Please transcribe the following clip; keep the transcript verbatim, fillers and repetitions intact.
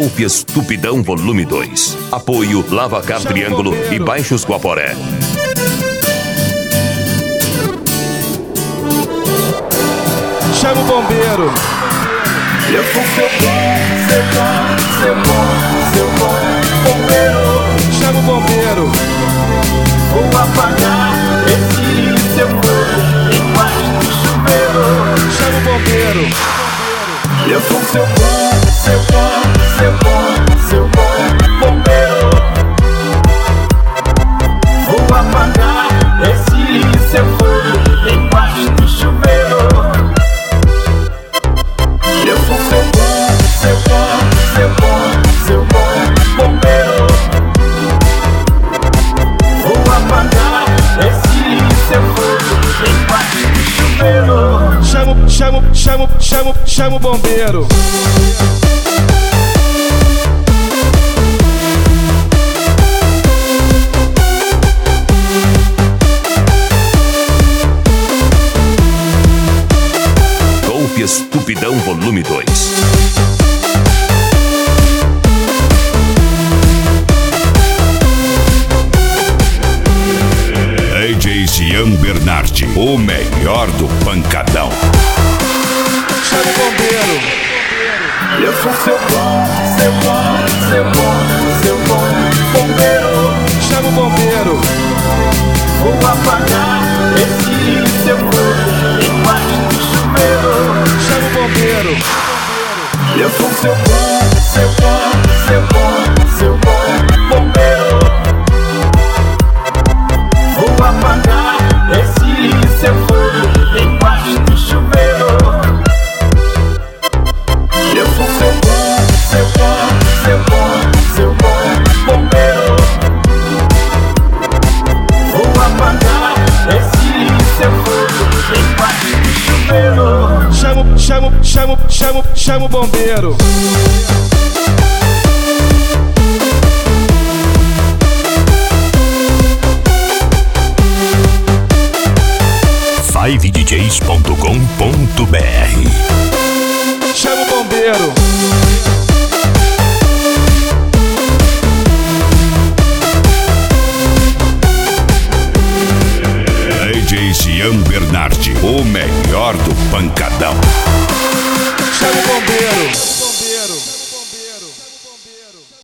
Golpe Estupidão Volume dois. Apoio Lavacar Triângulo e Baixos Guaporé. Chama o bombeiro. Eu sou seu bom, seu bom, seu bom, seu bom bombeiro. Chama o bombeiro. Vou apagar esse seu fogo embaixo do chuveiro. Chama o bombeiro. Eu sou seu bom, seu bom, seu bom, seu bom bombeiro. Vou apagar esse seu fogo embaixo do chuveiro. Eu sou seu bom, seu bom, seu bom, seu bom bombeiro. Vou apagar esse seu fogo embaixo do chuveiro. Chama, chama, chama, chama, chama o bombeiro. Golpe Estupidão Volume dois. D J Cian Bernardi, o melhor do pancadão. Chama o bombeiro. Eu sou seu bom, seu bom, seu bom, seu bom bombeiro. Chama o bombeiro. Vou apagar esse seu fogo embaixo do chuveiro. Chama o bombeiro. Eu sou seu bom, seu bom, seu bom, seu bom bombeiro. Vou apagar esse seu fogo embaixo do chuveiro. Eu sou seu bom, seu bom, seu bom, seu bom bombeiro. Vou apagar esse seu fogo embaixo do chuveiro. Chama, chama, chama, chama, chama o bombeiro. five d js ponto com ponto b r. Chama o bombeiro. D J Cian Bernardi, o melhor do pancadão. Chama o bombeiro.